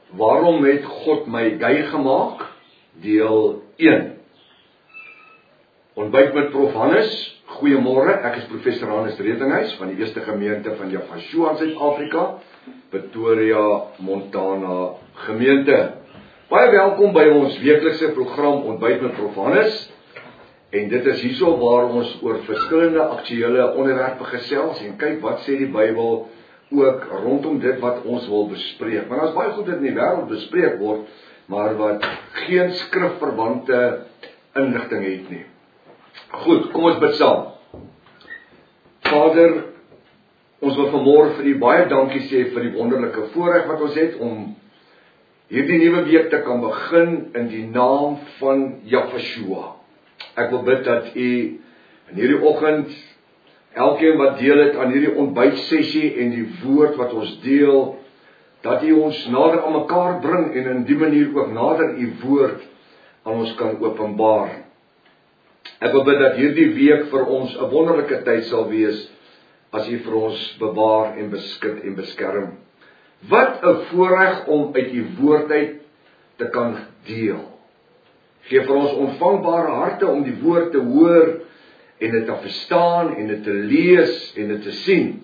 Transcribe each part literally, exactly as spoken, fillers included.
Waarom het God my gay gemaak? Deel een. Ontbyt met Prof Hannes. Goeiemôre, ek is Professor Hannes Redinghuis van die Eerste Gemeente van Yafashua in Suid-Afrika, Pretoria, Montana gemeente. Baie welkom by ons weeklikse program Ontbyt met Prof Hannes. En dit is hierso waar ons oor verskillende aktuele onderwerpe gesels en kyk wat sê die Bybel ook rondom dit wat ons wil bespreek. Want daar is baie goed dit in die wêreld bespreek word, maar wat geen skrifverwante inligting het nie. Goed, kom ons bid saam. Vader, ons wil vanmôre vir U baie dankie sê vir die wonderlike voorreg wat ons het om hierdie nuwe week te kan begin in die naam van Yafashua. Ek wil bid dat U in hierdie oggend elkeen wat deel het aan hierdie ontbytsessie en die woord wat ons deel, dat U ons nader aan mekaar bring en in die manier ook nader U woord aan ons kan openbaar. Ek wil bid dat hierdie week vir ons 'n wonderlike tyd sal wees as U vir ons bewaar en beskik en beskerm. Wat 'n voorreg om uit U woord uit te kan deel. Gee vir ons ontvangbare harte om die woord te hoor en dit te verstaan en dit te lees en dit te sien.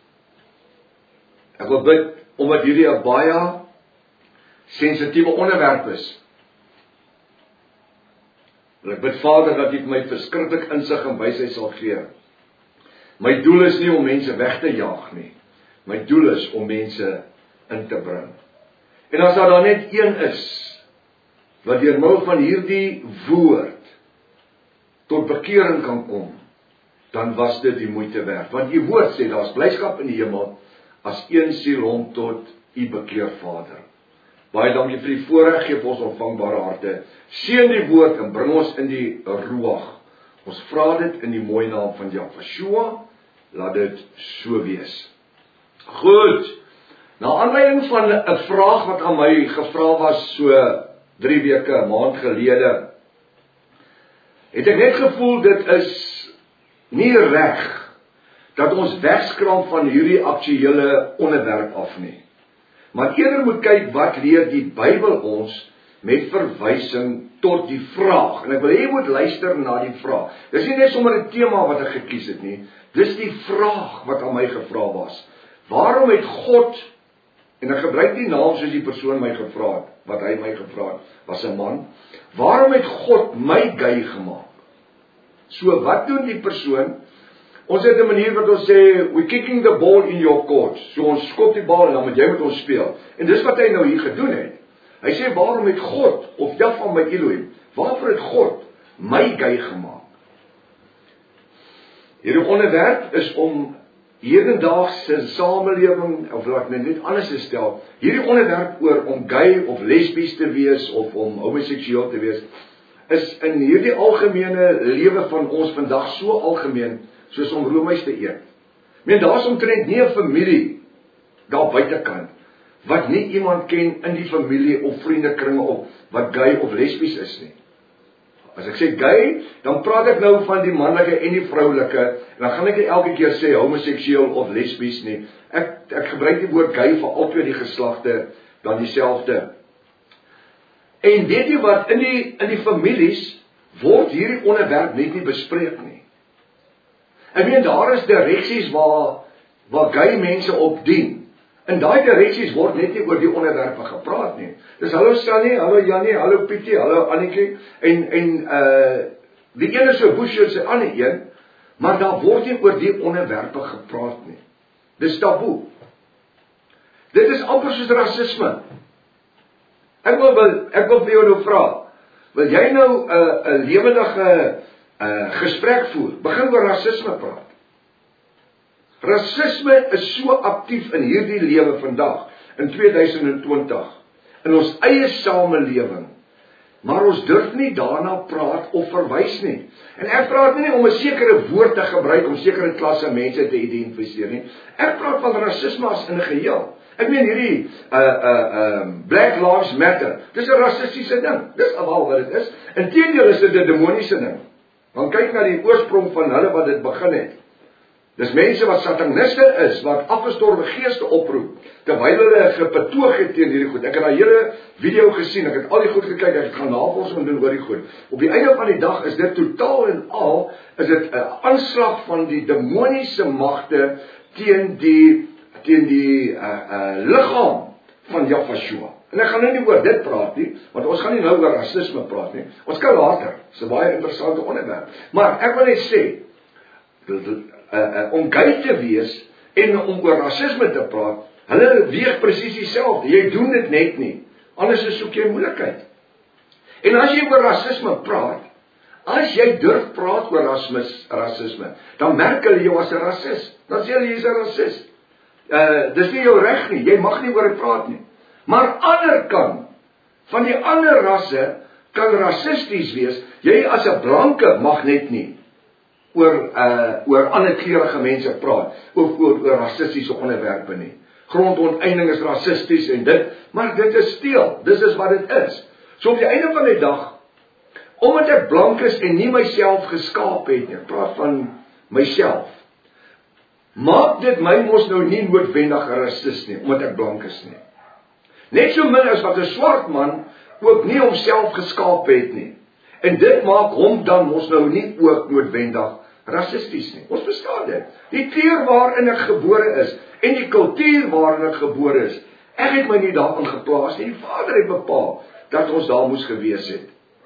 Ek wil bid omdat hierdie 'n baie sensitiewe onderwerp is. Wil ek bid Vader dat U my verskriklik insig en wysheid sal gee. My doel is nie om mense weg te jaag nie. My doel is om mense in te bring. En as daar dan net een is wat deur middel van hierdie woord tot bekering kan kom, dan was dit die moeite werd. Want U woord sê, daar is blydskap in die hemel, as een siel hom tot U bekeer, Vader. Baie dankie vir die voorreg, gee ons ontvangbare harte. Seën die woord en bring ons in die ruach. Ons vra dit in die mooi naam van Yafashua, laat dit so wees. Goed, na aanleiding van 'n vraag wat aan my gevra was so drie weke, 'n maand gelede, het ek net gevoel dit is nie reg dat ons wegskram van hierdie aktuele onderwerp af nie. Maar eerder moet kyk wat leer die Bybel ons met verwysing tot die vraag. En ek wil hê jy moet luister na die vraag. Dis nie net sommer 'n tema wat ek gekies het nie. Dis die vraag wat aan my gevra was. Waarom het God, en ek gebruik die naam soos die persoon my gevra het, wat hy my gevra het, was 'n man. Waarom het God my gay gemaak? So wat doen die persoon? Ons het 'n manier wat ons sê, we kicking the ball in your court. So ons skop die bal en dan moet jy met ons speel. En dis wat hy nou hier gedoen het. Hy sê, waarom het God, of Jahwe my Elohim, waarvoor het God my gay gemaak? Hierdie onderwerp is om hedendaagse samelewing, of laat ek net anders stel, hierdie onderwerp oor om gay of lesbies te wees, of om homoseksueel te wees, is in hierdie algemene lewe van ons vandag so algemeen, soos om roomys te eet. Ek meen, daar is omtrent nie 'n familie, daar buitekant, wat nie iemand ken in die familie of vriendekringe op, wat gay of lesbies is nie. As ek sê gay, dan praat ek nou van die manlike en die vroulike, en dan gaan ek nie elke keer sê homoseksueel of lesbies nie. Ek, ek gebruik die woord gay vir albei die geslagte, dan dieselfde. En weet jy wat, in die, in die families, word hierdie onderwerp net nie bespreek nie. Ek meen, daar is direksies waar, waar gay mense op dien. In daai direksies word net nie oor die onderwerpe gepraat nie. Dis hallo Sunny, hallo Jannie, hallo Pietie, hallo Annetjie, en, en uh, die ene is so boesje as die ander een, maar daar word nie oor die onderwerpe gepraat nie. Dis taboe. Dit is amper soos rasisme. Ek wil, wil, ek wil vir jou nou vra, wil jy nou 'n uh, 'n lewendige uh, gesprek voer, begin oor rasisme praat? Rasisme is so aktief in hierdie lewe vandag, in tweeduisend twintig, in ons eie samelewing, maar ons durf nie daarna praat of verwys nie. En ek praat nie om 'n sekere woord te gebruik om sekere klasse mense te identifiseer nie. Ek praat van rasisme as in 'n geheel. Ek meen hierdie uh uh um, Black Lives Matter, dis 'n rassistiese ding. Dis alwaar wat dit is. Inteendeel is dit 'n demoniese ding. Want kyk na die oorsprong van hulle wat dit begin het. Dis mense wat sataniste is, wat afgestorwe geeste oproep, terwyl hulle gepetoog het teen hierdie goed. Ek het daai hele video gesien, ek het al die goed gekyk, ek het gaan navorsing doen oor die goed. Op die einde van die dag is dit totaal en al, is dit 'n aanslag van die demoniese magte teen die, teen die uh, uh, liggaam van Jahshua. En ek gaan nou nie oor dit praat nie, want ons gaan nie nou oor rasisme praat nie. Ons kan later, dis 'n baie interessante onderwerp. Maar ek wil net sê, Uh, uh, om gay te wees en om oor rasisme te praat, hulle weeg presies dieselfde. Jy doen dit net nie. Anders is soek jy moeilikheid. En as jy oor rasisme praat, as jy durf praat oor rasisme, rasisme, dan merk hulle jou as 'n rasis. Dan sê hulle jy is 'n rasis. Uh, dis nie jou reg nie. Jy mag nie oor dit praat nie. Maar ander kan, van die ander rasse, kan rassisties wees. Jy as 'n blanke mag net nie oor uh, oor ander kleurige mense praat, of oor, oor rassistiese onderwerpe nie. Grondonteiening is rassisties en dit, maar dit is steel, dis is wat dit is. So op die einde van die dag, omdat ek blank is en nie myself geskaap het nie, ek praat van myself, maak dit my mos nou nie noodwendig 'n rassist nie, omdat ek blank is nie. Net so min as wat 'n swart man ook nie homself geskaap het nie. En dit maak hom dan mos nou nie ook noodwendig rassisties nie. Ons verstaan dit. Die kleur waarin ek gebore is en die kultuur waarin ek gebore is, ek het my nie daarin geplaas nie. Die Vader het bepaal dat ons daar moes gewees het.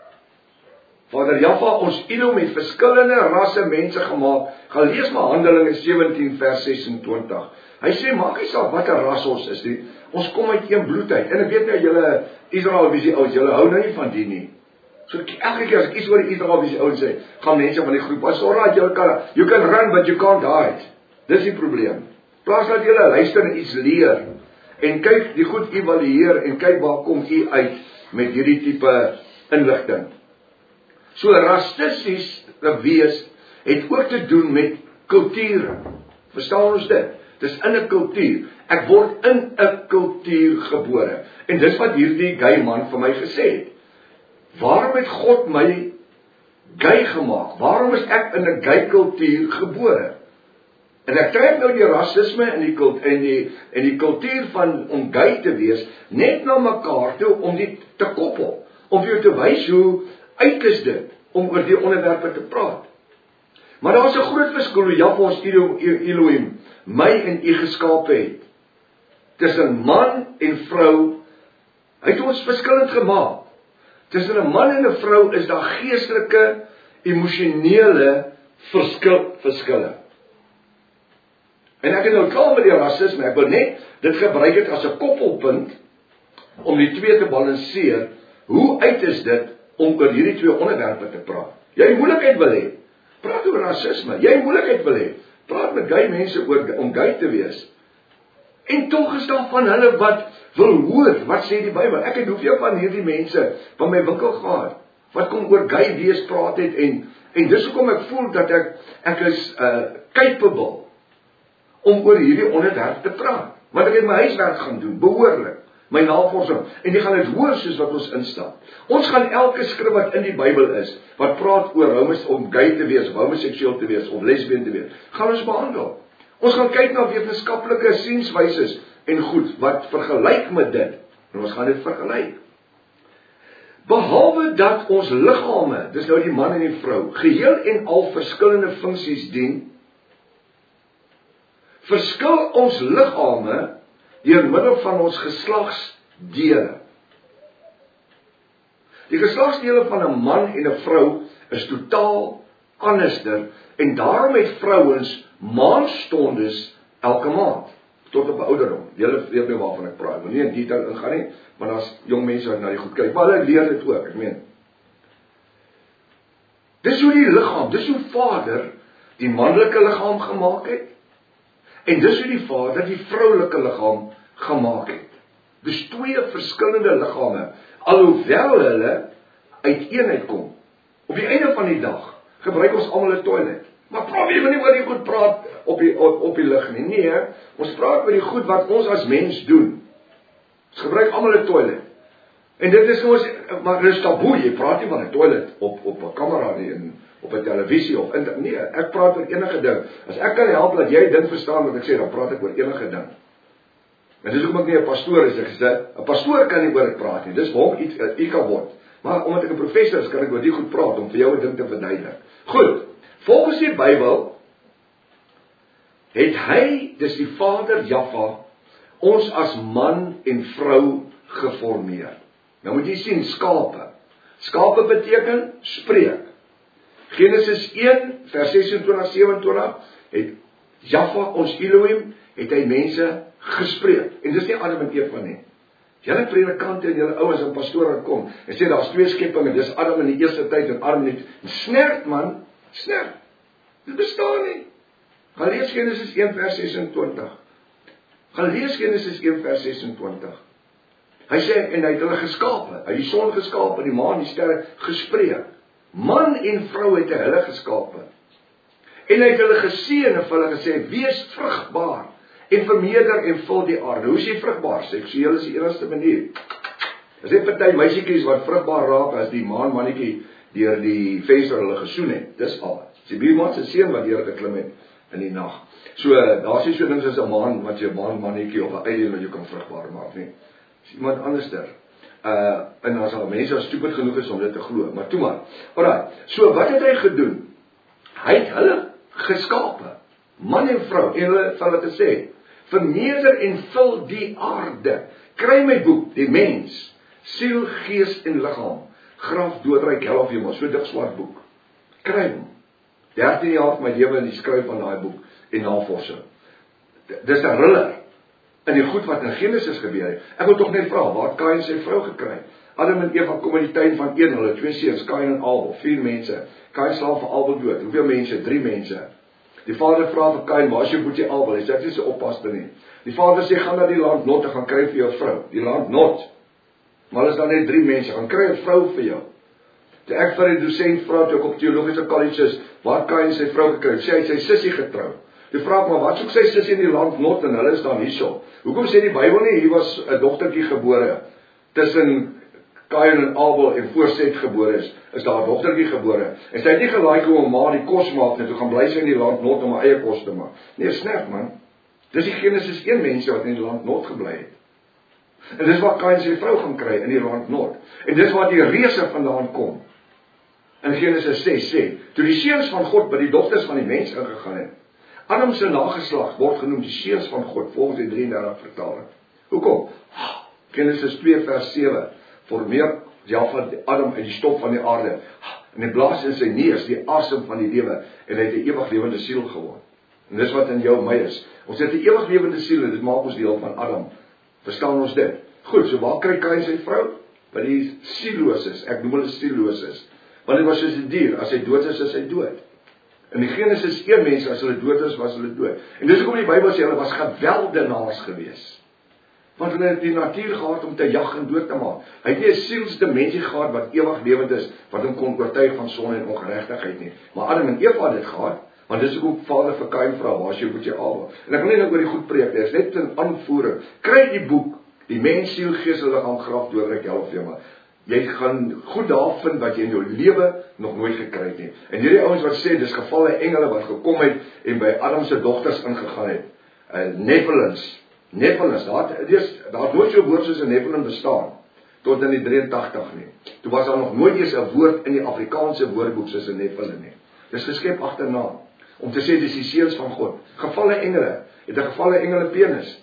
Vader Jahwe ons Elohim het verskillende rasse mense gemaak. Gaan lees maar Handelinge sewentien vers sesentwintig. Hy sê maak nie saak watter ras ons is nie. Ons kom uit een bloed uit. En ek weet nou julle Israel wie se ouens, julle hou nou nie van die nie. So elke keer as ek iets oor die Israel wie se ouens sê, gaan mense van die groep, "Pas alright, you can you can run but you can't hide." Dis die probleem. Plaas dat julle luister en iets leer en kyk die goed evalueer en kyk waar kom u uit met hierdie tipe inligting. So rassisties wees het ook te doen met kulture. Verstaan ons dit? Dis in 'n kultuur. Ek word in 'n kultuur gebore. En dis wat hierdie gay man vir my gesê het. Waarom het God my gay gemaak? Waarom is ek in 'n gay kultuur gebore? En ek trek nou die rasisme en die kult en die en die kultuur van om gay te wees net na mekaar toe om dit te koppel, om vir jou te wys hoe uit is dit om oor die onderwerpe te praat. Maar daar is 'n groot verskil hoe Jahwe ons Elohim my en u geskaap het. Tussen man en vrou, hy het ons verskillend gemaak. Tussen 'n man en 'n vrou is daar geestelike, emosionele verskil, verskille. En ek het nou klaar met die rasisme, ek wil net dit gebruik het as 'n koppelpunt om die twee te balanseer. Hoe uit is dit om oor hierdie twee onderwerpe te praat? Jy moeilikheid wil hê, praat oor rasisme. Jy moeilikheid wil hê, praat met gay mense oor om gay te wees. En tog is daar van hulle wat wil hoor, wat sê die Bybel? Ek het hoeveel van hierdie mense van my winkel gehad, wat kom oor gay wees praat het, en, en dis hoekom ek voel dat ek, ek is uh, capable om oor hierdie onderwerp te praat. Want ek het my huiswerk gaan doen, behoorlik, my navorsing, en die gaan het hoor soos wat ons instap. Ons gaan elke skrif wat in die Bybel is, wat praat oor homes, om gay te wees, of homoseksueel te wees, of lesbien te wees, gaan ons behandel. Ons gaan kyk na wetenskaplike sienswyses en goed, wat vergelyk met dit, en ons gaan dit vergelyk. Behalwe dat ons liggame, dis nou die man en die vrou, geheel en al verskillende funksies dien, verskil ons liggame deur middel van ons geslagsdele. Die geslagsdele van 'n man en 'n vrou is totaal anderster, en daarom het vrouens maandstondes elke maand, tot op 'n ouderdom. Julle weet nou waarvan ek praat, ek wil nie in detail ingaan nie, want daar's jong mense wat na die goed kyk, maar hulle leer dit ook, ek meen. Dis hoe die liggaam, dis hoe Vader die manlike liggaam gemaak het, en dis hoe die Vader die vroulike liggaam gemaak het. Dis twee verskillende liggame, alhoewel hulle uit eenheid kom. Op die einde van die dag gebruik ons almal 'n toilet. Maar praat jy nie oor die goed praat op die op, op die lig nie. Nee, ons praat oor die goed wat ons as mens doen. Ons gebruik almal 'n toilet. En dit is ons, maar dit is taboe, jy praat nie van 'n toilet op op 'n kamera nie en op 'n televisie of in nee, ek praat oor enige ding. As ek kan help dat jy dit verstaan wat ek sê, dan praat ek oor enige ding. En dis hoekom ek nie 'n pastoor is, ek sê, 'n pastoor kan nie oor dit praat nie. Dis hom iets u kan word. Maar omdat ek 'n professor is, kan ek oor dit goed praat om vir jou 'n ding te verduidelik. Goed. Volgens die Bybel het hy, dis die Vader Jahwe, ons as man en vrou geformeer. Nou moet jy sien, skape. Skape beteken spreek. Genesis een, vers sesentwintig, sewenentwintig, het Jahwe, ons Elohim, het hy mense gespreek. En dis nie Adam en Eva nie. Julle predikante en julle ouens en pastore kom en sê daar's twee skeppinge, dis Adam in die eerste tyd en Adam in die snert man, snert. Dit bestaan nie. Gaan lees Genesis een vers sesentwintig. Gaan lees Genesis een vers sesentwintig. Hy sê, en hy het hulle geskape, hy het die son geskape, die maan, die sterre gespreek. Man en vrou het hy hulle geskape. En hy het hulle geseën en vir hulle gesê, wees vrugbaar en vermeerder en vul die aarde. Hoe is jy vrugbaar? Seksueel is die enigste manier. As jy party meisiekies wat vrugbaar raak as die maan mannetjie deur die venster hulle gesoen het, dis al. Dis die buurman se seun wat deur geklim het in die nag. So, daar's nie so dings as 'n maan wat jy 'n maan mannetjie of 'n alien wat jy kan vrugbaar maak nie. Dis iemand anderster. Uh, en as al mense as stupid genoeg is om dit te glo, maar toe maar. Alraai, so wat het hy gedoen? Hy het hulle geskape, man en vrou, en hulle het hulle gesê, vermeerder en vul die aarde. Kry my boek, die mens, siel, gees en liggaam, graf, doodryk, hel of hemel, so dik swart boek. Kry hom. dertien jaar van my lewe in die skryf van daai boek en navorsing. Dis 'n thriller in die goed wat in Genesis gebeur het. Ek wil tog net vra, waar het Kain sy vrou gekry? Adam en Eva kom in die tuin van Eden, hulle twee seuns, Kain en Abel, vier mense. Kain slaap vir Abel dood. Hoeveel mense? Drie mense. Die vader vra vir Kain, waar is jou boetie Abel? Hy sê, ek is 'n oppaster nie. Die vader sê, gaan na die land Not en gaan kry vir jou vrou. Die land Not. Maar is dan net drie mense, gaan kry 'n vrou vir jou. Toe ek vir 'n dosent vra toe ek op teologiese college is, waar Kain sy vrou gekry? Sê hy sy sussie getrou. Toe vra ek maar, wat soek sy sussie in die land Not en hulle is dan hierso. Hoekom sê die Bybel nie hier was 'n dogtertjie gebore tussen Kain en Abel en voor Set gebore is, is daar 'n dogtertjie gebore. En sy het nie gelaai hoe 'n ma die kos maak net, toe gaan bly sy in die land Not om haar eie kos te maak. Nee, snap man. Dis die Genesis een mense wat in die land Not gebly het. En dis waar Kain sy vrou gaan kry in die land Not. En dis waar die reuse vandaan kom. In Genesis ses sê, toe die seuns van God by die dogters van die mens ingegaan het. Adam se nageslag word genoem die seuns van God volgens die drie en dertig vertaling. Hoekom? Genesis twee vers sewe. Formeer Jahwe Adam uit die stof van die aarde. En hy blaas in sy neus die asem van die lewe en hy het 'n ewig lewende siel geword. En dis wat in jou my is. Ons het 'n ewig lewende siel en dit maak ons deel van Adam. Verstaan ons dit? Goed, so waar kry Kain sy vrou? By die sieloses. Ek noem hulle sieloses. Want dit was soos 'n dier, as hy dood is, is hy dood. In die Genesis een mense, as hulle dood is, was hulle dood. En dis hoekom die Bybel sê, hulle was geweldenaars gewees. Want hulle het die natuur gehad om te jag en dood te maak. Hy het nie 'n sielsdimensie gehad wat ewig lewend is, wat hom kon oortuig van sonde en ongeregtigheid nie. Maar Adam en Eva het dit gehad, want dis hoekom Vader vir Kain vra, waar is jou boetie Abel? En ek wil nie nou oor die goed preek, dit is net 'n aanvoering. Kry die boek, die mens, siel, gees, liggaam, graf, doodryk, hel of hemel. Jy gaan goed daar vind wat jy in jou lewe nog nooit gekry het nie. En hierdie ouens wat sê, dis gevalle engele wat gekom het en by Adam se dogters ingegaan het. Uh, Nephilims. Nephilims, daar het, daar het nooit so 'n woord soos 'n Nephilim bestaan. Tot in die drieëntagtig nie. Toe was daar nog nooit eens 'n woord in die Afrikaanse woordeboek soos 'n Nephilim nie. Dis geskep agterna. Om te sê, dis die seuns van God. Gevalle engele. Het 'n gevalle engele penis.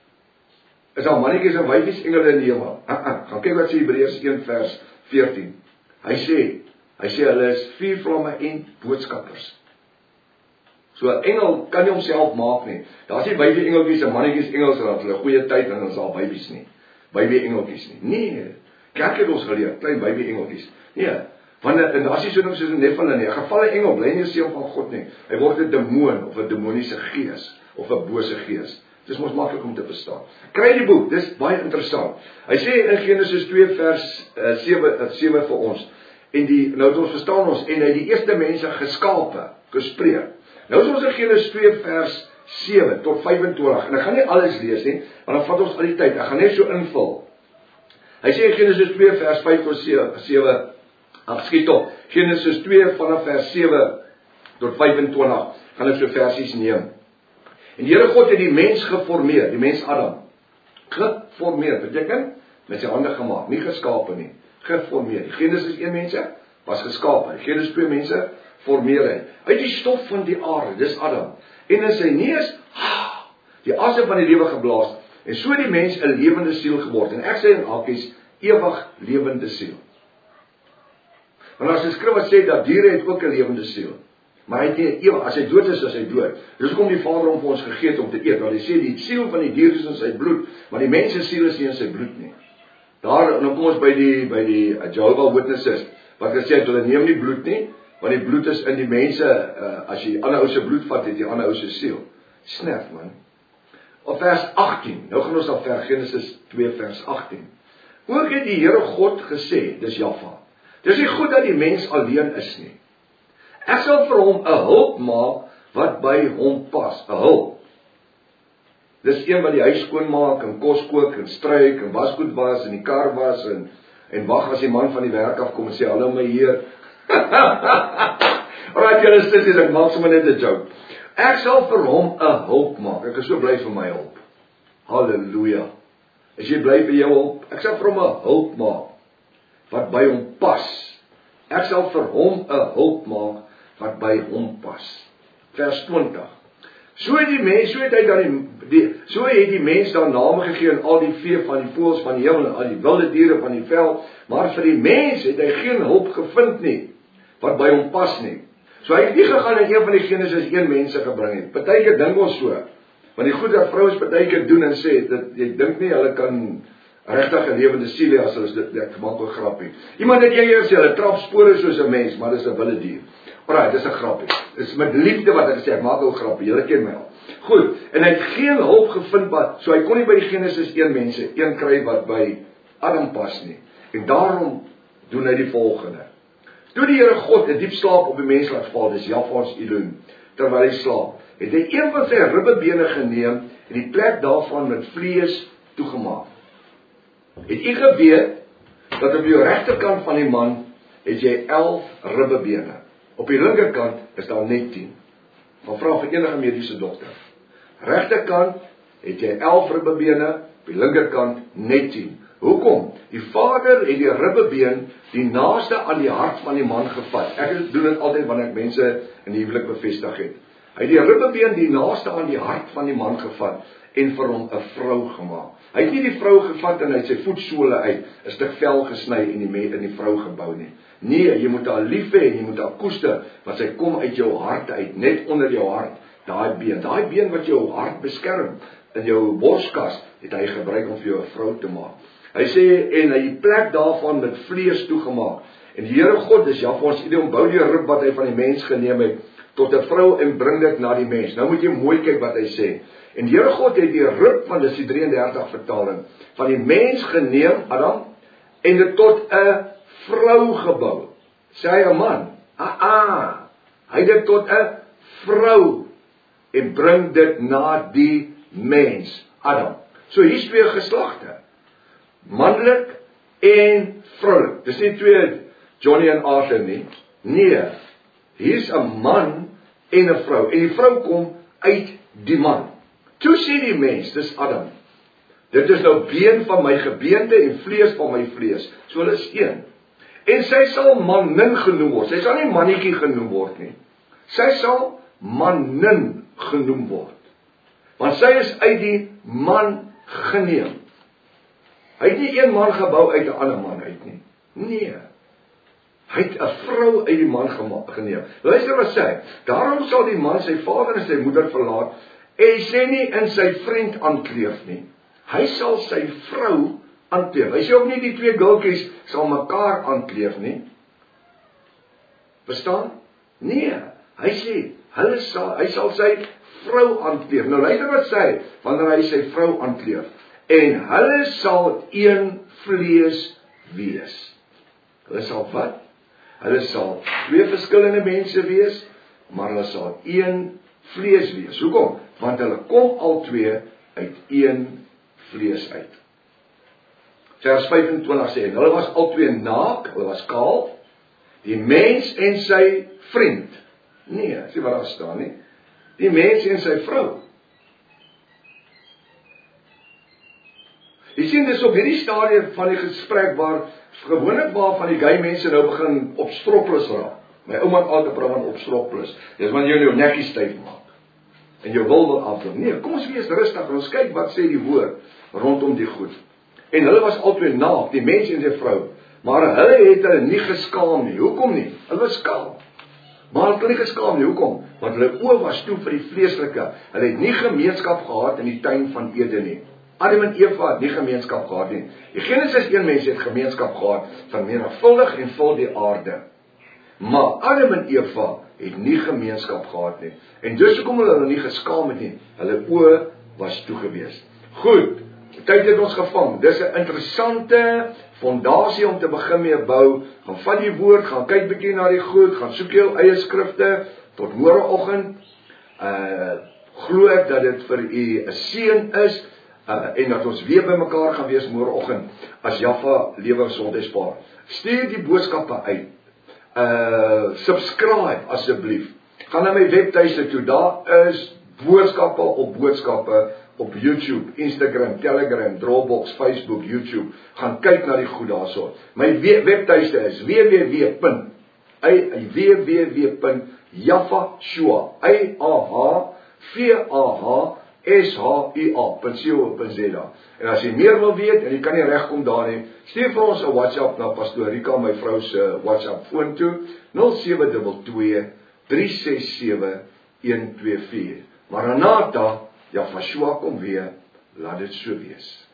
Is daar mannetjies en wyfies engele in die hemel? Uh -uh. Gaan kyk wat sê Hebreërs een vers veertien. Hy sê, hy sê hulle is vier vlamme en boodskappers. So 'n engel kan nie homself maak nie. Daar's nie wyfie engeltjies en mannetjies engels wat hulle goeie tyd en ons al babies nie. Baby engeltjies nie. Nee. Kerk het ons geleer, klein baby engeltjies. Nee. Want en daar's nie so ding soos 'n Nephilim nie. 'n Gevalle engel bly nie 'n seun van God nie. Hy word 'n demoon of 'n demoniese gees of 'n bose gees. Dis mos maklik om te verstaan. Kry die boek, dis baie interessant. Hy sê in Genesis twee vers uh, sewe vir ons. En die nou ons verstaan ons en hy die eerste mense geskape, gespreek. Nou is ons in Genesis twee vers sewe tot vyf en twintig. En ek gaan nie alles lees nie, want dan vat ons al die tyd. Ek gaan net so invul. Hy sê in Genesis twee vers vyf tot sewe, ag skiet op, Genesis twee vanaf vers sewe tot vyfentwintig, gaan ek so versies neem. En die Here God het die mens geformeer, die mens Adam, geformeer, beteken, met sy hande gemaak, nie geskape nie, geformeer. Die Genesis een mense was geskape, die Genesis twee mense formeer hy, uit die stof van die aarde, dis Adam, en in sy neus, die asem van die lewe geblaas, en so die mens 'n lewende siel geword, en ek sê in hakies, ewig lewende siel. Want as die skrif wat sê dat diere het ook 'n lewende siel, maar hy het nie ewig, as hy dood is, is hy dood. Dis hoekom die Vader hom vir ons gegee het om te eet, want hy sê die siel van die dier is in sy bloed, maar die mens se siel is nie in sy bloed nie. Daar, nou kom ons by die by die Jehovah Witnesses, wat gesê het hulle neem nie bloed nie, want die bloed is in die mense, uh, as jy die ander ou se bloed vat, het die ander ou se siel. Snap man. Op vers agttien, nou gaan ons al ver, Genesis twee vers agttien. Ook het die Here God gesê, dis Jahwe, dis nie goed dat die mens alleen is nie. Ek sal vir hom 'n hulp maak wat by hom pas, 'n hulp. Dis een wat die huis skoonmaak en kos kook en stryk en wasgoed was en die kar was en en wag as die man van die werk afkom en sê hallo my heer. Alright, julle sissies, ek maak sommer net 'n joke. Ek sal vir hom 'n hulp maak. Ek is so bly vir my hulp. Halleluja. As jy bly vir jou hulp, ek sal vir hom 'n hulp maak wat by hom pas. Ek sal vir hom 'n hulp maak wat by hom pas. Vers twintig. So het die mens, so het hy dan die, die so het die mens dan name gegee aan al die vee van die voëls van die hemel en al die wilde diere van die veld, maar vir die mens het hy geen hulp gevind nie wat by hom pas nie. So hy het nie gegaan en een van die Genesis een mense gebring het. Partyke dink ons so. Want die goed dat vrouens partyke doen en sê dat jy dink nie hulle kan regtig 'n lewende siel hê as hulle dit ek maak 'n grappie. Iemand het jy sê hulle trap spore soos 'n mens, maar dis 'n wilde dier. Alraai, dis 'n grappie. Dis met liefde wat ek sê, ek maak 'n grappie. Julle ken my al. Goed, en hy het geen hulp gevind wat, so hy kon nie by die Genesis een mense een kry wat by Adam pas nie. En daarom doen hy die volgende. Toe die Here God 'n diep slaap op die mens laat val, dis Jahwe Elohim, terwyl hy slaap, het hy een van sy ribbebene geneem en die plek daarvan met vlees toegemaak. Het jy geweet dat op jou regterkant van die man het jy elf ribbebene. Op die linkerkant is daar net tien. Van vra vir enige mediese dokter. Regterkant het jy elf ribbebene, op die linkerkant net tien. Hoekom? Die Vader het die ribbebeen die naaste aan die hart van die man gevat. Ek doen dit altyd wanneer ek mense in die huwelik bevestig het. Hy het die ribbebeen die naaste aan die hart van die man gevat en vir hom 'n vrou gemaak. Hy het nie die vrou gevat en hy het sy voetsole uit 'n stuk vel gesny en die in die vrou gebou nie. Nee, jy moet haar lief hê en jy moet haar koester, want sy kom uit jou hart uit, net onder jou hart, daai been, daai been wat jou hart beskerm in jou borskas, het hy gebruik om vir jou 'n vrou te maak. Hy sê en hy die plek daarvan met vlees toegemaak. En die Here God, dis Jahwe ons Elohim, bou die rib wat hy van die mens geneem het tot 'n vrou en bring dit na die mens. Nou moet jy mooi kyk wat hy sê. En die Here God het die rib van dis die drieëndertig vertaling van die mens geneem, Adam, en dit tot 'n vrou gebou. Sê hy 'n man? Ah ah. Hy het dit tot 'n vrou en bring dit na die mens, Adam. So hier's twee geslagte. Mannelik en vroulik. Dis nie twee Johnny en Arthur nie. Nee. Hier's 'n man en 'n vrou. En die vrou kom uit die man. Toe sê die mens, dis Adam. Dit is nou been van my gebeente en vlees van my vlees. So hulle is een. En sy sal manin genoem word. Sy sal nie mannetjie genoem word nie. Sy sal manin genoem word. Want sy is uit die man geneem. Hy het nie een man gebou uit 'n ander man uit nie. Nee. Hy het 'n vrou uit die man geneem. Luister wat sê hy. Daarom sal die man sy vader en sy moeder verlaat en sê nie in sy vriend aankleef nie. Hy sal sy vrou aankleef. Hy sê ook nie die twee gultjies sal mekaar aankleef nie. Verstaan? Nee. Hy sê hulle sal hy sal sy vrou aankleef. Nou luister wat sê hy wanneer hy sy vrou aankleef. En hulle sal een vlees wees. Hulle sal wat? Hulle sal twee verskillende mense wees, maar hulle sal een vlees wees. Hoekom? Want hulle kom al twee uit een vlees uit. Vers vyf-en-twintig sê, en hulle was albei naak, hulle was kaal, die mens en sy vriend. Nee, sê wat daar staan nie. Die mens en sy vrou. Jy sien, dis op hierdie stadium van die gesprek waar gewoonlik waar van die gay mense nou begin op stropplus raak. My ouma het altyd praat van op stropplus. Dis wanneer jy jou nekkie styf maak en jou wil wil afdruk. Nee, kom ons wees rustig en ons kyk wat sê die woord rondom die goed. En hulle was albei naak, die mens en sy vrou, maar hulle het hulle nie geskaam nie. Hoekom nie? Hulle was skaam. Maar hulle het nie geskaam nie. Hoekom? Want hulle oë was toe vir die vleeslike. Hulle het nie gemeenskap gehad in die tuin van Eden nie. Adam en Eva het nie gemeenskap gehad nie. Die Genesis een mens het gemeenskap gehad, vermenigvuldig en vul die aarde. Maar Adam en Eva het nie gemeenskap gehad nie. En dus hoekom hulle hulle nie geskaam het nie. Hulle oë was toegewees. Goed, tyd het ons gevang. Dis 'n interessante fondasie om te begin mee bou. Gaan vat die woord, gaan kyk bietjie na die goed, gaan soek jou eie skrifte tot môreoggend. Uh glo ek dat dit vir u 'n seën is. Uh, en dat ons weer by mekaar gaan wees môreoggend as Jaffa Lewe Sondagspaar. Stuur die boodskappe uit. Uh subscribe asseblief. Gaan na my webtuiste toe. Daar is boodskappe op boodskappe op YouTube, Instagram, Telegram, Dropbox, Facebook, YouTube. Gaan kyk na die goed daarso. My webtuiste is w w w punt japhashua S H U A punt co punt z a. En as jy meer wil weet en jy kan nie regkom daar nie, stuur vir ons 'n WhatsApp na Pastoor Rika, my vrou se WhatsApp foon toe, nul sewe twee twee drie ses sewe een twee vier. Maranatha, Japhashua kom weer, laat dit so wees.